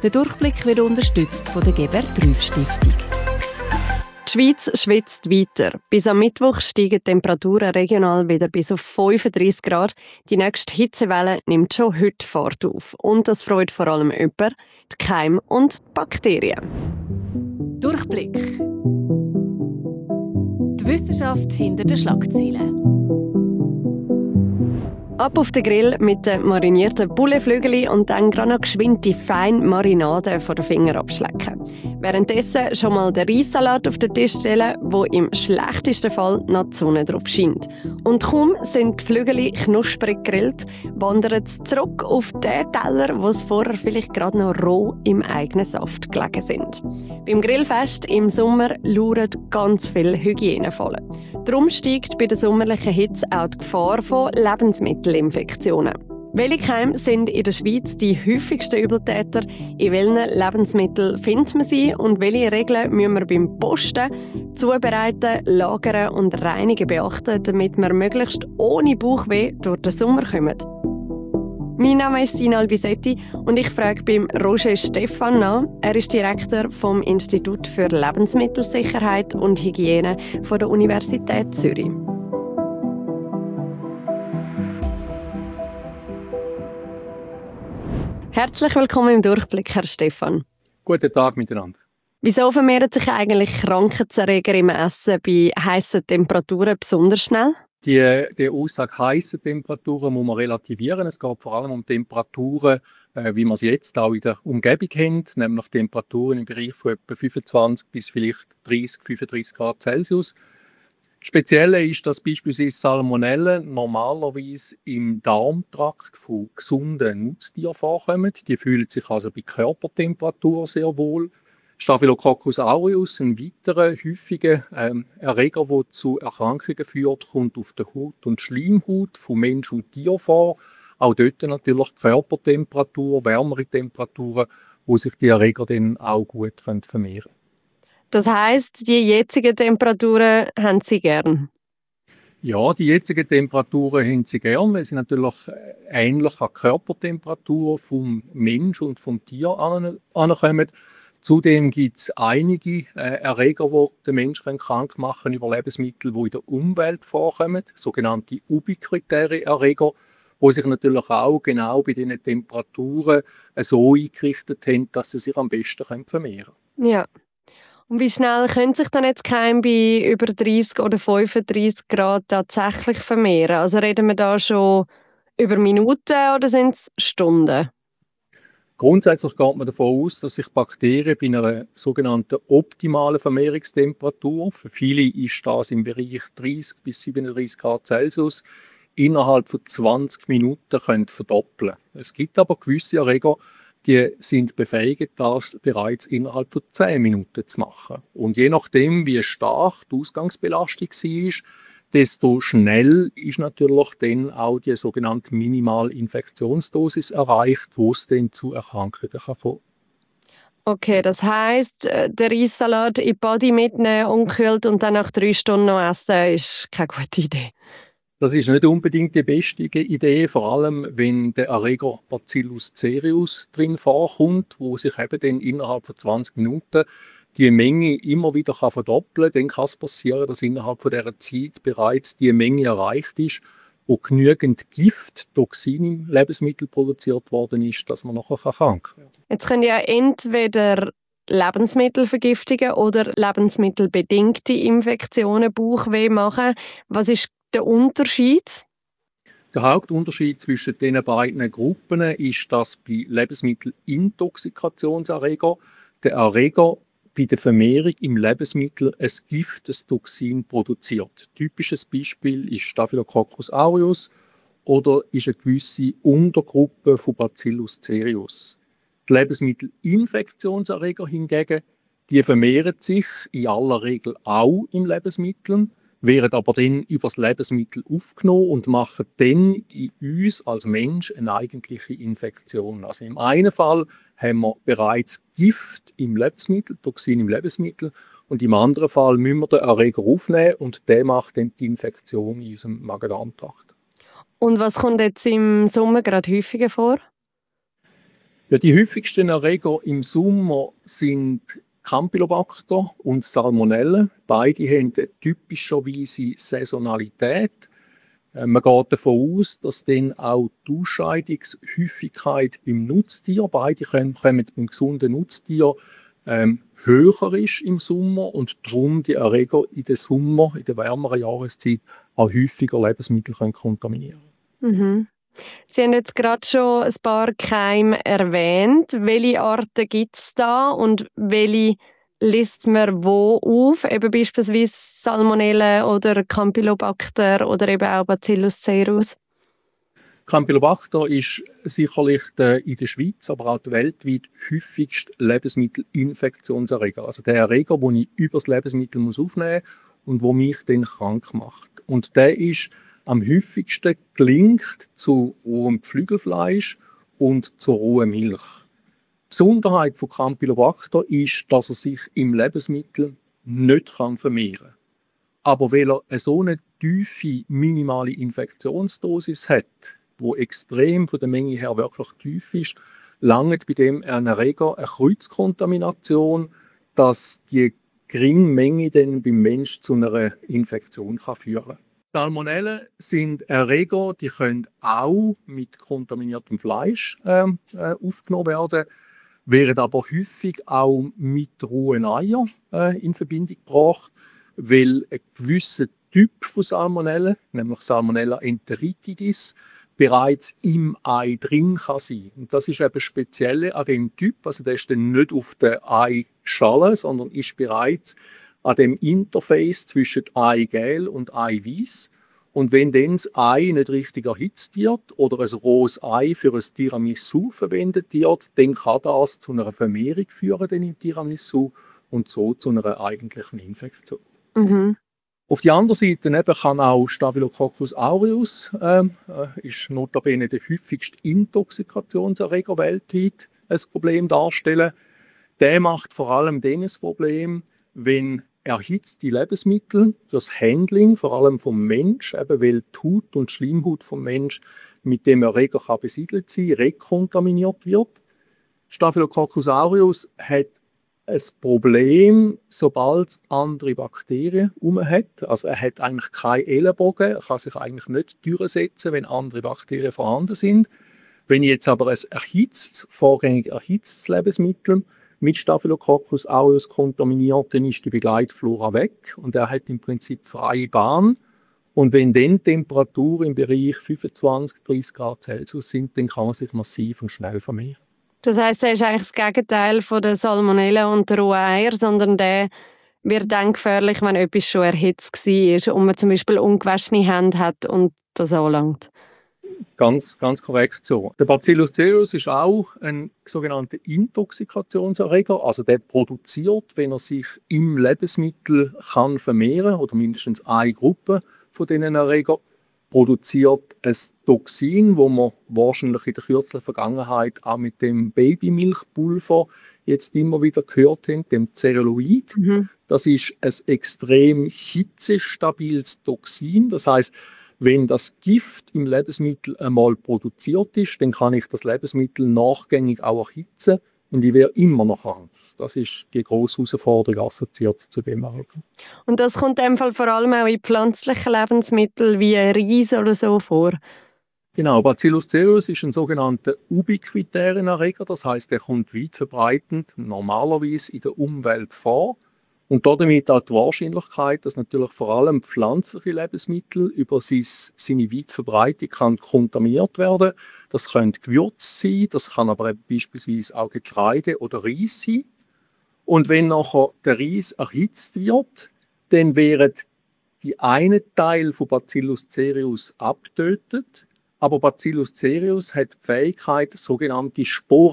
Der Durchblick wird unterstützt von der Gebert-Trüff-Stiftung. Die Schweiz schwitzt weiter. Bis am Mittwoch steigen die Temperaturen regional wieder bis auf 35 Grad. Die nächste Hitzewelle nimmt schon heute Fahrt auf. Und das freut vor allem jemanden, die Keime und die Bakterien. Durchblick. Die Wissenschaft hinter den Schlagzeilen. Ab auf den Grill mit den marinierten Bulleflügeli und dann gerade noch geschwind die feine Marinade von den Fingern abschlecken. Währenddessen schon mal den Reissalat auf den Tisch stellen, wo im schlechtesten Fall noch die Sonne drauf scheint. Und kaum sind die Flügeli knusprig gegrillt, wandern sie zurück auf den Teller, wo sie vorher vielleicht gerade noch roh im eigenen Saft gelegen sind. Beim Grillfest im Sommer lauern ganz viele Hygienefallen. Darum steigt bei der sommerlichen Hitze auch die Gefahr von Lebensmittelinfektionen. Welche Keime sind in der Schweiz die häufigsten Übeltäter? In welchen Lebensmitteln findet man sie? Und welche Regeln müssen wir beim Posten, Zubereiten, Lagern und Reinigen beachten, damit wir möglichst ohne Bauchweh durch den Sommer kommen? Mein Name ist Sina Albisetti und ich frage beim Roger Stephan nach. Er ist Direktor vom Institut für Lebensmittelsicherheit und Hygiene von der Universität Zürich. Herzlich willkommen im Durchblick, Herr Stephan. Guten Tag miteinander. Wieso vermehren sich eigentlich Krankheitserreger im Essen bei heissen Temperaturen besonders schnell? Die Aussage heiße Temperaturen muss man relativieren. Es geht vor allem um Temperaturen, wie wir sie jetzt auch in der Umgebung haben, nämlich Temperaturen im Bereich von etwa 25 bis vielleicht 30, 35 Grad Celsius. Das Spezielle ist, dass beispielsweise Salmonellen normalerweise im Darmtrakt von gesunden Nutztieren vorkommen. Die fühlen sich also bei Körpertemperatur sehr wohl. Staphylococcus aureus, ein weiterer häufiger Erreger, der zu Erkrankungen führt, kommt auf der Haut und Schleimhaut von Mensch und Tier vor. Auch dort natürlich Körpertemperatur, wärmere Temperaturen, wo sich die Erreger dann auch gut vermehren können. Das heisst, die jetzigen Temperaturen haben Sie gern? Ja, die jetzigen Temperaturen haben Sie gern, weil sie natürlich ähnlich an die Körpertemperatur vom Mensch und vom Tier ankommen. Zudem gibt es einige Erreger, die den Menschen krank machen können über Lebensmittel, die in der Umwelt vorkommen, sogenannte ubiquitäre Erreger, die sich natürlich auch genau bei diesen Temperaturen so eingerichtet haben, dass sie sich am besten vermehren können. Ja. Und wie schnell können sich dann jetzt Keime bei über 30 oder 35 Grad tatsächlich vermehren? Also reden wir da schon über Minuten oder sind es Stunden? Grundsätzlich geht man davon aus, dass sich Bakterien bei einer sogenannten optimalen Vermehrungstemperatur, für viele ist das im Bereich 30 bis 37 Grad Celsius, innerhalb von 20 Minuten verdoppeln können. Es gibt aber gewisse Erreger, die sind befähigt, das bereits innerhalb von 10 Minuten zu machen. Und je nachdem, wie stark die Ausgangsbelastung war, desto schnell ist natürlich dann auch die sogenannte Minimalinfektionsdosis erreicht, wo es dann zu Erkrankungen kommen kann. Okay, das heisst, den Reissalat in die Body mitnehmen, unkühlt und dann nach 3 Stunden noch essen, ist keine gute Idee. Das ist nicht unbedingt die beste Idee, vor allem wenn der Erreger Bacillus cereus drin vorkommt, wo sich eben dann innerhalb von 20 Minuten die Menge immer wieder verdoppeln kann. Dann kann es passieren, dass innerhalb von dieser Zeit bereits die Menge erreicht ist, wo genügend Gift, Toxin im Lebensmittel produziert worden ist, dass man nachher krank werden kann. Jetzt können ja entweder Lebensmittelvergiftungen oder lebensmittelbedingte Infektionen Bauchweh machen. Was ist der Unterschied? Der Hauptunterschied zwischen diesen beiden Gruppen ist, dass bei Lebensmittelintoxikationserregern der Erreger bei der Vermehrung im Lebensmittel ein Gift, ein Toxin produziert. Typisches Beispiel ist Staphylococcus aureus oder ist eine gewisse Untergruppe von Bacillus cereus. Die Lebensmittelinfektionserreger hingegen, die vermehren sich in aller Regel auch im Lebensmittel, werden aber dann über das Lebensmittel aufgenommen und machen dann in uns als Mensch eine eigentliche Infektion. Also im einen Fall haben wir bereits Gift im Lebensmittel, Toxin im Lebensmittel, und im anderen Fall müssen wir den Erreger aufnehmen und der macht dann die Infektion in unserem Magen-Darm-Trakt. Und was kommt jetzt im Sommer gerade häufiger vor? Ja, die häufigsten Erreger im Sommer sind Campylobacter und Salmonellen. Beide haben typischerweise Saisonalität. Man geht davon aus, dass dann auch die Ausscheidungshäufigkeit beim Nutztier, beide kommen beim gesunden Nutztier, höher ist im Sommer und darum die Erreger in den Sommer, in der wärmeren Jahreszeit, auch häufiger Lebensmittel kontaminieren können. Mhm. Sie haben jetzt gerade schon ein paar Keime erwähnt. Welche Arten gibt es da und welche liest man wo auf? Eben beispielsweise Salmonellen oder Campylobacter oder eben auch Bacillus cereus? Campylobacter ist sicherlich in der Schweiz, aber auch weltweit häufigste Lebensmittelinfektionserreger. Also der Erreger, den ich über das Lebensmittel aufnehmen muss und der mich dann krank macht. Und der ist am häufigsten gelinkt zu rohem Geflügelfleisch und zu roher Milch. Die Besonderheit von Campylobacter ist, dass er sich im Lebensmittel nicht vermehren kann. Aber weil er so eine tiefe, minimale Infektionsdosis hat, wo extrem von der Menge her wirklich tief ist, langt bei dem ein Erreger eine Kreuzkontamination, dass die geringe Menge dann beim Menschen zu einer Infektion führen kann. Salmonellen sind Erreger, die können auch mit kontaminiertem Fleisch aufgenommen werden, werden aber häufig auch mit rohen Eiern in Verbindung gebracht, weil ein gewisser Typ von Salmonellen, nämlich Salmonella enteritidis, bereits im Ei drin kann sein. Und das ist eben speziell an dem Typ, also der ist dann nicht auf der Eischale, sondern ist bereits an dem Interface zwischen Eigelb und Eiweiß. Und wenn dann das Ei nicht richtig erhitzt wird oder ein rohes Ei für ein Tiramisu verwendet wird, dann kann das zu einer Vermehrung führen im Tiramisu und so zu einer eigentlichen Infektion. Mhm. Auf die andere Seite eben kann auch Staphylococcus aureus, ist notabene der häufigste Intoxikationserreger weltweit, ein Problem darstellen. Der macht vor allem dann ein Problem, wenn erhitzte Lebensmittel, das Handling, vor allem vom Mensch, eben weil die Haut und die Schleimhaut vom Mensch mit dem Erreger kann besiedelt sein, rekontaminiert wird. Staphylococcus aureus hat ein Problem, sobald es andere Bakterien hat. Also er hat eigentlich keine Ellenbogen, er kann sich eigentlich nicht durchsetzen, wenn andere Bakterien vorhanden sind. Wenn ich jetzt aber ein vorgängig erhitztes Lebensmittel mit Staphylococcus aureus kontaminiert, dann ist die Begleitflora weg und er hat im Prinzip freie Bahn. Und wenn dann die Temperaturen im Bereich 25, 30 Grad Celsius sind, dann kann man sich massiv und schnell vermehren. Das heisst, er ist eigentlich das Gegenteil von der Salmonellen und der rohen Eier, sondern der wird dann gefährlich, wenn etwas schon erhitzt war und man zum Beispiel ungewaschene Hände hat und das anlangt. Ganz korrekt so. Der Bacillus cereus ist auch ein sogenannter Intoxikationserreger. Also der produziert, wenn er sich im Lebensmittel kann vermehren oder mindestens eine Gruppe von diesen Erregern, produziert ein Toxin, wo man wahrscheinlich in der kürzlichen Vergangenheit auch mit dem Babymilchpulver jetzt immer wieder gehört haben, dem Cerealoid. Mhm. Das ist ein extrem hitzestabiles Toxin. Das heißt, wenn das Gift im Lebensmittel einmal produziert ist, dann kann ich das Lebensmittel nachgängig auch erhitzen und ich wäre immer noch krank. Das ist die grosse Herausforderung assoziiert zu dem Erreger. Und das kommt in dem Fall vor allem auch in pflanzlichen Lebensmitteln wie Reis oder so vor? Genau, Bacillus cereus ist ein sogenannter ubiquitärer Erreger, das heißt, er kommt weit verbreitend normalerweise in der Umwelt vor. Und damit auch die Wahrscheinlichkeit, dass natürlich vor allem pflanzliche Lebensmittel über seine weite Verbreitung kontaminiert werden. Das können Gewürze sein, das kann aber beispielsweise auch Getreide oder Reis sein. Und wenn nachher der Reis erhitzt wird, dann werden die einen Teil von Bacillus cereus abgetötet. Aber Bacillus cereus hat die Fähigkeit, sogenannte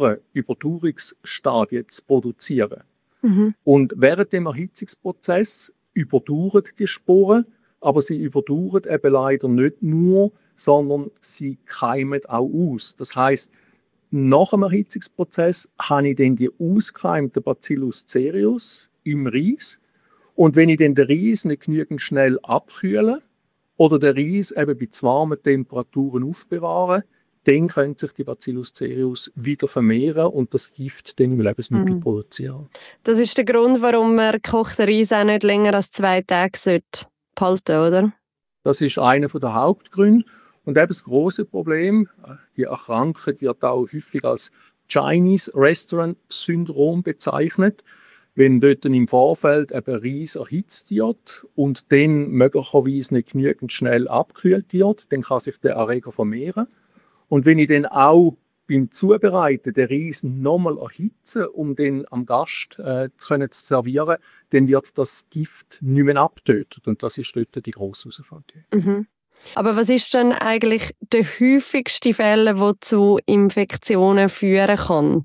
Sporenüberdauerungsstadien zu produzieren. Mhm. Und während dem Erhitzungsprozess überdauern die Sporen, aber sie überdauern eben leider nicht nur, sondern sie keimen auch aus. Das heisst, nach dem Erhitzungsprozess habe ich dann die ausgekeimten Bacillus cereus im Reis. Und wenn ich dann den Reis nicht genügend schnell abkühle oder den Reis eben bei zu warmen Temperaturen aufbewahre, dann können sich die Bacillus cereus wieder vermehren und das Gift dann im Lebensmittel produzieren. Das ist der Grund, warum man gekochten Reis auch nicht länger als 2 Tage behalten sollte, oder? Das ist einer der Hauptgründe. Und eben das grosse Problem, die Erkrankung wird auch häufig als Chinese Restaurant Syndrom bezeichnet. Wenn dort im Vorfeld eben Reis erhitzt wird und dann möglicherweise nicht genügend schnell abgekühlt wird, dann kann sich der Erreger vermehren. Und wenn ich dann auch beim Zubereiten den Reis nochmal erhitze, um den am Gast zu servieren, dann wird das Gift nicht mehr abgetötet. Und das ist dort die grosse Herausforderung. Mhm. Aber was ist denn eigentlich der häufigste Fehler, der zu Infektionen führen kann?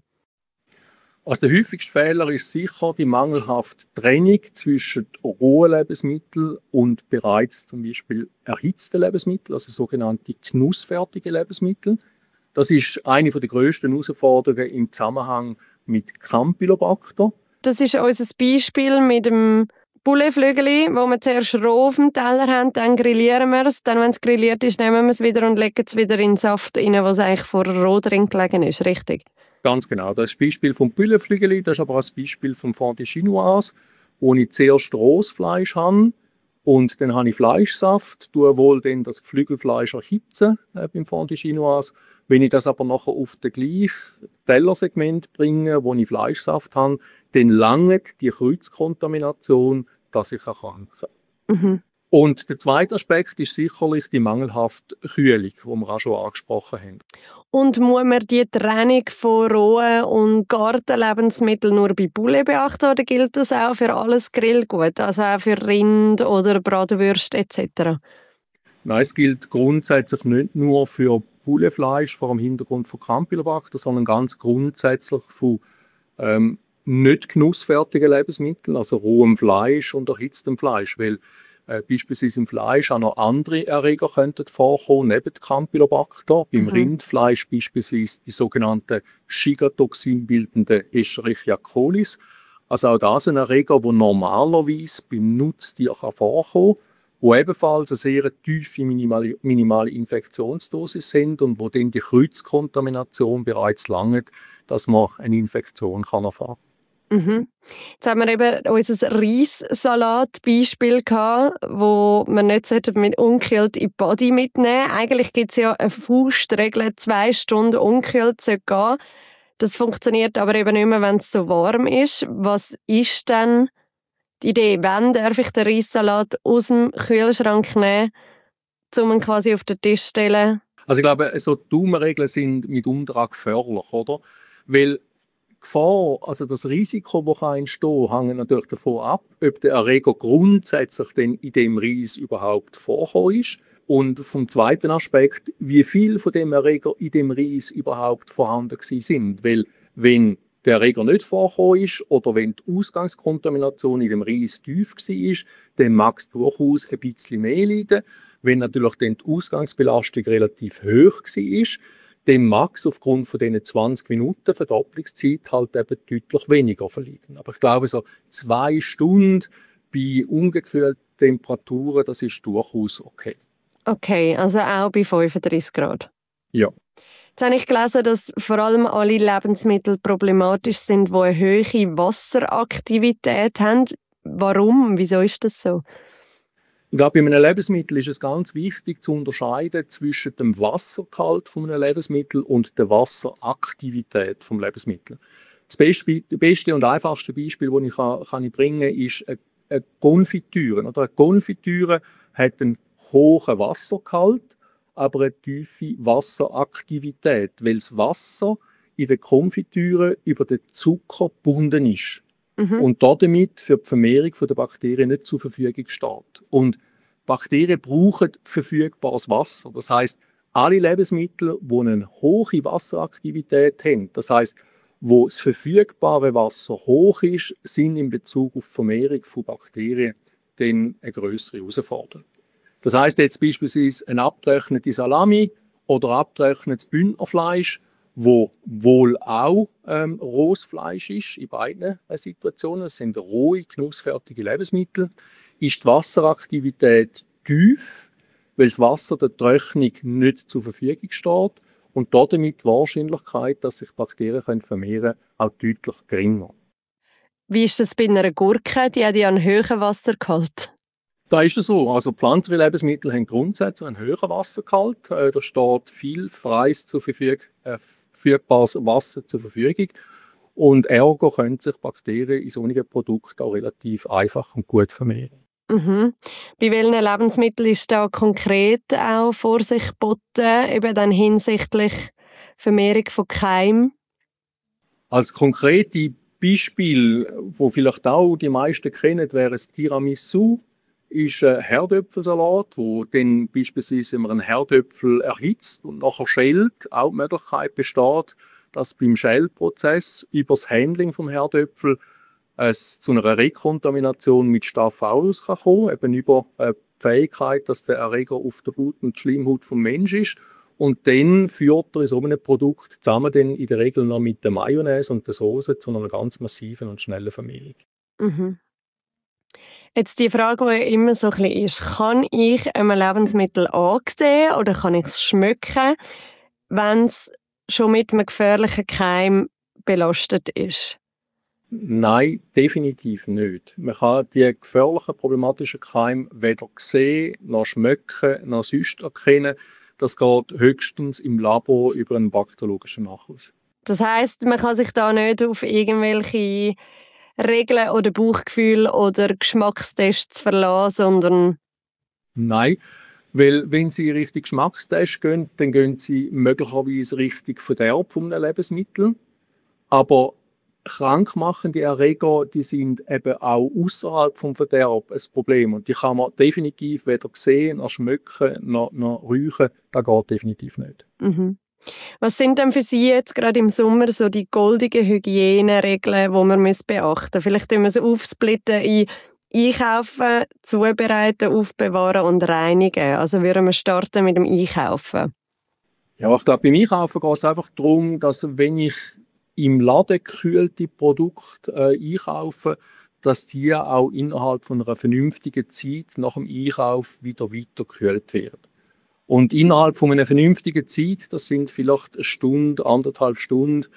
Also der häufigste Fehler ist sicher die mangelhafte Trennung zwischen rohen Lebensmitteln und bereits zum Beispiel erhitzten Lebensmitteln, also sogenannte genussfertige Lebensmittel. Das ist eine der grössten Herausforderungen im Zusammenhang mit Campylobacter. Das ist unser Beispiel mit dem Pouletflügeli, wo wir zuerst roh auf dem Teller haben, dann grillieren wir es. Dann, wenn es grilliert ist, nehmen wir es wieder und legen es wieder in den Saft rein, wo es eigentlich vorher roh drin gelegen ist, richtig? Ganz genau. Das ist das Beispiel vom Pouletflügeli, das ist aber auch das Beispiel vom Fondue Chinoise, wo ich zuerst rohes Fleisch habe und dann habe ich Fleischsaft, tue wohl dann das Geflügelfleisch erhitzen beim Fondue Chinoise. Wenn ich das aber nachher auf das gleiche Tellersegment bringe, wo ich Fleischsaft habe, dann langt die Kreuzkontamination, dass ich erkranke. Mhm. Und der zweite Aspekt ist sicherlich die mangelhafte Kühlung, die wir auch schon angesprochen haben. Und muss man die Trennung von rohen und Gartenlebensmitteln nur bei Poulet beachten oder gilt das auch für alles Grillgut, also auch für Rind oder Bratwürste etc.? Nein, es gilt grundsätzlich nicht nur für Pouletfleisch vor dem Hintergrund von Campylobacter, sondern ganz grundsätzlich von nicht genussfertigen Lebensmitteln, also rohem Fleisch und erhitztem Fleisch, weil beispielsweise im Fleisch auch noch andere Erreger könnten vorkommen, neben Campylobacter. Beim Rindfleisch beispielsweise die sogenannten Shigatoxin bildenden Escherichia coli. Also auch das ein Erreger, der normalerweise beim Nutztier vorkommen kann, wo ebenfalls eine sehr tiefe minimale Infektionsdosis sind und wo dann die Kreuzkontamination bereits langt, dass man eine Infektion erfahren kann. Mhm. Jetzt haben wir eben unser Reissalat-Beispiel gehabt, wo man nicht mit unkühlt in die Body mitnehmen. Eigentlich gibt es ja eine Faustregel, 2 Stunden unkühlt sollte gehen. Das funktioniert aber eben nicht mehr, wenn es so warm ist. Was ist denn die Idee? Wann darf ich den Reissalat aus dem Kühlschrank nehmen, um ihn quasi auf den Tisch zu stellen? Also ich glaube, so Daumenregeln sind mitunter gefährlich, oder? Weil Gefahr, also das Risiko, das entstehen kann, hängt natürlich davon ab, ob der Erreger grundsätzlich denn in dem Reis überhaupt vorkommen ist. Und vom zweiten Aspekt, wie viel von dem Erreger in dem Reis überhaupt vorhanden sind. Weil wenn der Erreger nicht vorkommen ist oder wenn die Ausgangskontamination in dem Reis tief war, dann mag es durchaus ein bisschen mehr leiden. Wenn natürlich dann die Ausgangsbelastung relativ hoch war, dann mag es aufgrund von diesen 20 Minuten Verdopplungszeit halt eben deutlich weniger verliegen. Aber ich glaube, so 2 Stunden bei ungekühlten Temperaturen, das ist durchaus okay. Okay, also auch bei 35 Grad? Ja. Jetzt habe ich gelesen, dass vor allem alle Lebensmittel problematisch sind, die eine hohe Wasseraktivität haben. Warum? Wieso ist das so? Ich glaube, bei einem Lebensmittel ist es ganz wichtig zu unterscheiden zwischen dem Wassergehalt von einem Lebensmittel und der Wasseraktivität des Lebensmittels. Das beste und einfachste Beispiel, das ich bringen kann, ist eine Konfitüre. Eine Konfitüre hat einen hohen Wassergehalt, aber eine tiefe Wasseraktivität, weil das Wasser in der Konfitüre über den Zucker gebunden ist. Und damit für die Vermehrung der Bakterien nicht zur Verfügung steht. Und Bakterien brauchen verfügbares Wasser. Das heisst, alle Lebensmittel, die eine hohe Wasseraktivität haben, das heisst, wo das verfügbare Wasser hoch ist, sind in Bezug auf die Vermehrung von Bakterien dann eine grössere Herausforderung. Das heisst jetzt beispielsweise eine abgetrocknete Salami oder abgetrocknetes Bündnerfleisch, wo wohl auch rohes Fleisch ist, in beiden Situationen. Es sind rohe, genussfertige Lebensmittel. Ist die Wasseraktivität tief, weil das Wasser der Trocknung nicht zur Verfügung steht. und damit die Wahrscheinlichkeit, dass sich Bakterien vermehren können, auch deutlich geringer. Wie ist das bei einer Gurke? Die hat ja einen hohen Wassergehalt. Da ist es so. Also pflanzliche Lebensmittel haben grundsätzlich einen höheren Wassergehalt. Da steht viel freies verfügbares Wasser zur Verfügung. Und ergo können sich Bakterien in solchen Produkten auch relativ einfach und gut vermehren. Mhm. Bei welchen Lebensmitteln ist da konkret auch Vorsicht geboten, eben dann hinsichtlich Vermehrung von Keimen? Als konkrete Beispiel, wo vielleicht auch die meisten kennen, wäre das Tiramisu. Ist ein Herdöpfelsalat, wo dann beispielsweise man einen Herdöpfel erhitzt und nachher schält. Auch die Möglichkeit besteht, dass beim Schälprozess über das Handling vom Herdöpfel es zu einer Rekontamination mit Staph aureus kann kommen, eben über die Fähigkeit, dass der Erreger auf der Haut und Schleimhaut vom Mensch ist. Und dann führt er in so einem Produkt zusammen dann in der Regel noch mit der Mayonnaise und der Soße zu einer ganz massiven und schnellen Vermehrung. Mhm. Jetzt die Frage, die ja immer so ein bisschen ist, kann ich einem Lebensmittel ansehen oder kann ich es schmecken, wenn es schon mit einem gefährlichen Keim belastet ist? Nein, definitiv nicht. Man kann die gefährlichen, problematischen Keime weder sehen, noch schmecken, noch sonst erkennen. Das geht höchstens im Labor über einen bakteriologischen Nachweis. Das heisst, man kann sich da nicht auf irgendwelche Regeln oder Bauchgefühl oder Geschmackstests verlassen, sondern... Nein, weil wenn Sie Richtung Geschmackstest gehen, dann gehen Sie möglicherweise Richtung Verderb von einem Lebensmittel. Aber krankmachende Erreger, die sind eben auch außerhalb vom Verderb ein Problem. Und die kann man definitiv weder sehen, noch schmecken, noch riechen. Das geht definitiv nicht. Mhm. Was sind denn für Sie jetzt gerade im Sommer so die goldenen Hygieneregeln, die man beachten muss? Vielleicht können wir sie aufsplitten in Einkaufen, Zubereiten, Aufbewahren und Reinigen. Also würden wir starten mit dem Einkaufen? Ja, ich glaube, beim Einkaufen geht es einfach darum, dass wenn ich im Laden gekühlte Produkte einkaufe, dass die auch innerhalb von einer vernünftigen Zeit nach dem Einkauf wieder weitergekühlt werden. Und innerhalb von einer vernünftigen Zeit, das sind vielleicht eine Stunde, 1,5 Stunden,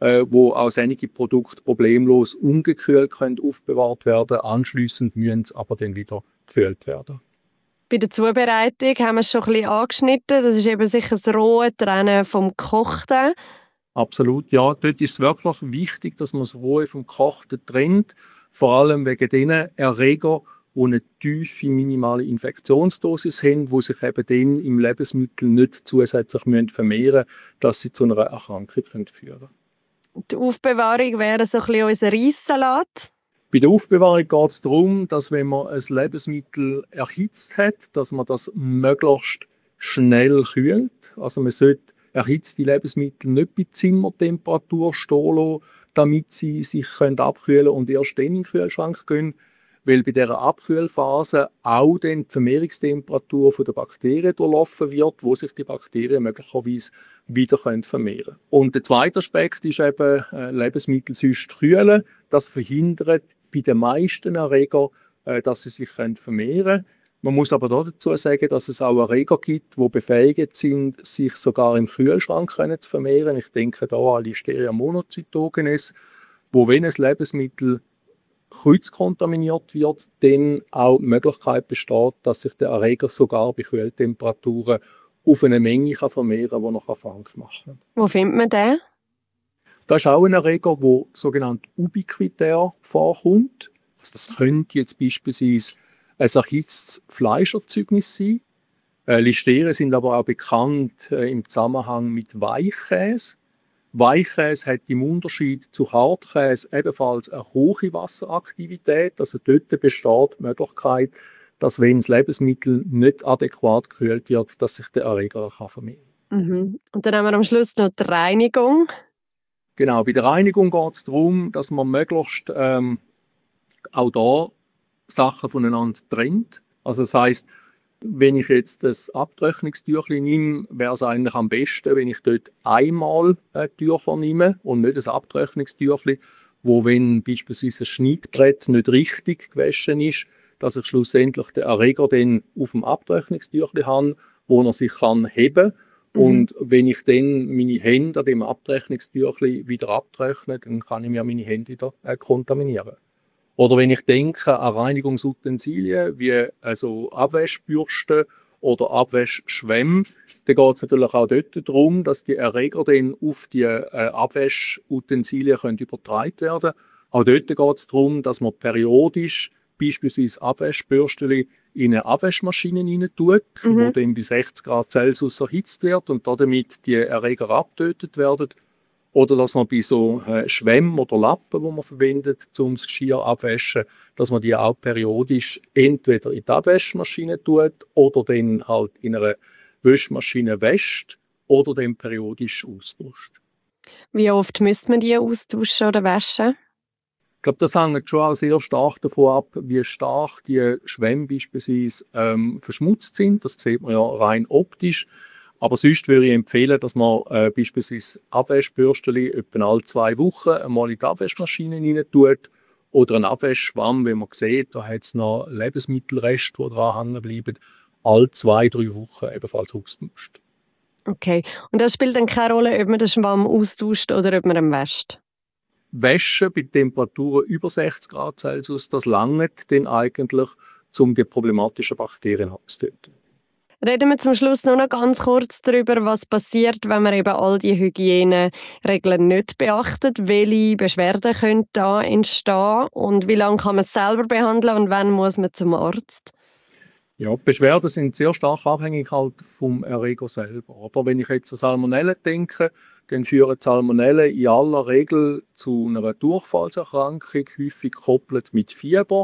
wo auch einige Produkte problemlos ungekühlt können aufbewahrt werden. Anschliessend müssen sie aber dann wieder gekühlt werden. Bei der Zubereitung haben wir es schon ein bisschen angeschnitten. Das ist eben sicher das rohe Trennen vom Gekochten. Absolut, ja. Dort ist es wirklich wichtig, dass man das Rohe vom Gekochten trennt. Vor allem wegen diesen Erregern, die eine tiefe minimale Infektionsdosis haben, die sich eben dann im Lebensmittel nicht zusätzlich vermehren müssen, dass sie zu einer Erkrankung führen können. Die Aufbewahrung wäre so ein bisschen unser Reissalat. Bei der Aufbewahrung geht es darum, dass wenn man ein Lebensmittel erhitzt hat, dass man das möglichst schnell kühlt. Also man sollte erhitzte Lebensmittel nicht bei Zimmertemperatur stehen lassen, damit sie sich abkühlen können und erst dann in den Kühlschrank gehen. Weil bei dieser Abkühlphase auch dann die Vermehrungstemperatur der Bakterien durchlaufen wird, wo sich die Bakterien möglicherweise wieder vermehren können. Und der zweite Aspekt ist eben Lebensmittel sonst kühlen. Das verhindert bei den meisten Erregern, dass sie sich vermehren können. Man muss aber dazu sagen, dass es auch Erreger gibt, die befähigt sind, sich sogar im Kühlschrank zu vermehren. Ich denke da an Listeria monocytogenes, wo wenn ein Lebensmittel kreuzkontaminiert wird, dann auch die Möglichkeit besteht, dass sich der Erreger sogar bei Kühltemperaturen auf eine Menge vermehren kann, die nachher krank machen. Wo findet man den? Das ist auch ein Erreger, der sogenannt ubiquitär vorkommt. Also das könnte jetzt beispielsweise ein erhitztes Fleischerzeugnis sein. Listerien sind aber auch bekannt im Zusammenhang mit Weichkäse. Weichkäse hat im Unterschied zu Hartkäse ebenfalls eine hohe Wasseraktivität. Also dort besteht die Möglichkeit, dass wenn das Lebensmittel nicht adäquat gekühlt wird, dass sich der Erreger vermehren kann. Mhm. Und dann haben wir am Schluss noch die Reinigung. Genau, bei der Reinigung geht es darum, dass man möglichst auch da Sachen voneinander trennt. Also das heisst, wenn ich jetzt das Abtrocknungstüchlein nehme, wäre es eigentlich am besten, wenn ich dort einmal ein Tüchlein nehme und nicht ein Abtrocknungstüchlein, wo wenn beispielsweise ein Schneidbrett nicht richtig gewaschen ist, dass ich schlussendlich den Erreger dann auf dem Abtrocknungstüchlein habe, wo er sich heben kann. Und wenn ich dann meine Hände an dem Abtrocknungstüchlein wieder abtrockne, dann kann ich mir meine Hände wieder kontaminieren. Oder wenn ich denke an Reinigungsutensilien wie also Abwaschbürsten oder Abwaschschwämme, dann geht es natürlich auch dort darum, dass die Erreger dann auf die Abwaschutensilien übertragen werden können. Auch dort geht es darum, dass man periodisch beispielsweise Abwaschbürsten in eine Abwaschmaschine rein tut, wo dann bei 60 Grad Celsius erhitzt wird und damit die Erreger abgetötet werden. Oder dass man bei so Schwämmen oder Lappen, die man verwendet, um das Geschirr abwaschen, dass man die auch periodisch entweder in die Abwaschmaschine tut oder dann halt in einer Waschmaschine wäscht oder dann periodisch austauscht. Wie oft müsste man die austauschen oder waschen? Ich glaube, das hängt schon auch sehr stark davon ab, wie stark die Schwämme beispielsweise verschmutzt sind. Das sieht man ja rein optisch. Aber sonst würde ich empfehlen, dass man beispielsweise Abwaschbürsten etwa alle 2 Wochen einmal in die Abwaschmaschine rein tut. Oder einen Abwaschschwamm, wenn man sieht, da hat es noch Lebensmittelreste, die dran hängen bleiben, alle 2-3 Wochen ebenfalls austauscht. Okay. Und das spielt dann keine Rolle, ob man den Schwamm austauscht oder ob man ihn wäscht? Waschen bei Temperaturen über 60 Grad Celsius, das reicht dann eigentlich, um die problematischen Bakterien abzutöten. Reden wir zum Schluss noch ganz kurz darüber, was passiert, wenn man eben all die Hygieneregeln nicht beachtet. Welche Beschwerden können da entstehen und wie lange kann man es selber behandeln und wann muss man zum Arzt? Ja, die Beschwerden sind sehr stark abhängig halt vom Erreger selber. Aber wenn ich jetzt an Salmonellen denke, dann führen Salmonellen in aller Regel zu einer Durchfallserkrankung, häufig gekoppelt mit Fieber.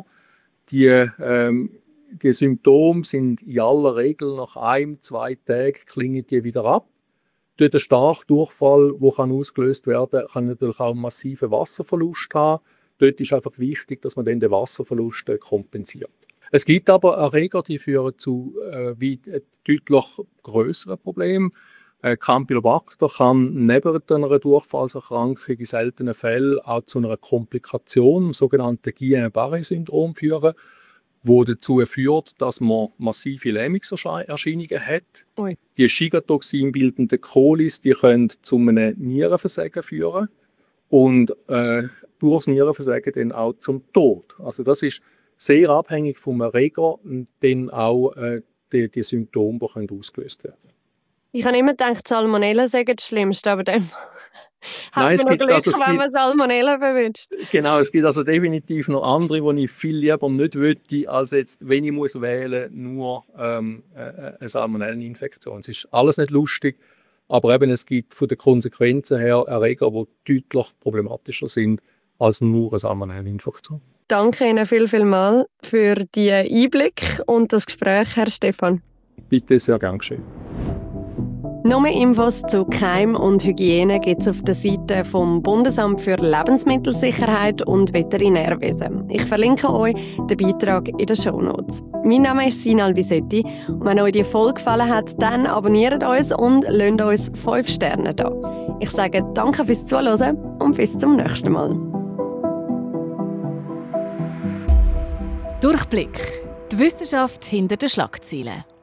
Die Symptome sind in aller Regel nach 1-2 Tagen klingen die wieder ab. Durch den starken Durchfall, der ausgelöst werden kann, natürlich auch einen massiven Wasserverlust haben. Dort ist einfach wichtig, dass man dann den Wasserverlust kompensiert. Es gibt aber Erreger, die führen zu deutlich grösseren Problemen. Campylobacter kann neben einer Durchfallserkrankung in seltenen Fällen auch zu einer Komplikation, dem sogenannten Guillain-Barré-Syndrom führen, wo dazu führt, dass man massive Lähmungserscheinungen hat. Ui. Die Shigatoxin bildenden Kolis, die können zu einem Nierenversagen führen und durch das Nierenversagen dann auch zum Tod. Also das ist sehr abhängig vom Erreger und dann auch die Symptome, die ausgelöst werden können. Ich habe immer gedacht, Salmonellen sagen das Schlimmste, aber dann Nein, hat man noch Glück, wenn man Salmonellen verwünscht. Genau, es gibt also definitiv noch andere, die ich viel lieber nicht möchte, als jetzt, wenn ich muss wählen, nur eine Salmonelleninfektion. Es ist alles nicht lustig, aber eben, es gibt von den Konsequenzen her Erreger, die deutlich problematischer sind als nur eine Salmonelleninfektion. Danke Ihnen viel für die Einblick und das Gespräch, Herr Stephan. Bitte, sehr gern geschehen. Noch mehr Infos zu Keim und Hygiene gibt es auf der Seite vom Bundesamt für Lebensmittelsicherheit und Veterinärwesen. Ich verlinke euch den Beitrag in den Shownotes. Mein Name ist Sinal Visetti und wenn euch die Folge gefallen hat, dann abonniert uns und lasst uns 5 Sterne da. Ich sage danke fürs Zuhören und bis zum nächsten Mal. Durchblick. Die Wissenschaft hinter den Schlagzeilen.